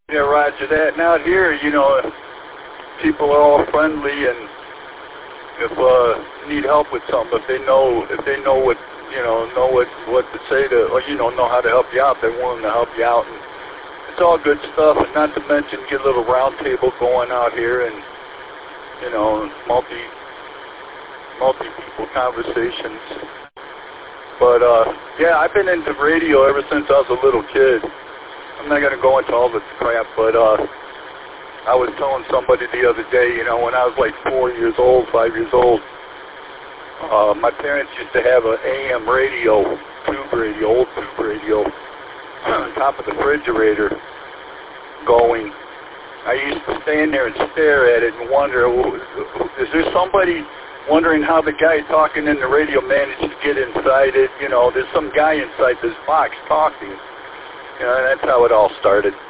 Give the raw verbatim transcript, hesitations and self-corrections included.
Yeah, roger that. And out here, you know, people are all friendly, and if uh, need help with something, if they know, if they know what, you know, know what what to say to, or you know, know how to help you out, they're willing to help you out. And it's all good stuff. And not to mention, get a little round table going out here, and you know, multi multi people conversations. But uh, yeah, I've been into radio ever since I was a little kid. I'm not gonna go into all this crap, but uh, I was telling somebody the other day, you know, when I was like four years old, five years old, uh, my parents used to have an A M radio, tube radio, old tube radio, on top of the refrigerator going. I used to stand there and stare at it and wonder, is there somebody wondering how the guy talking in the radio managed to get inside it? You know, there's some guy inside this box talking. You know, that's how it all started.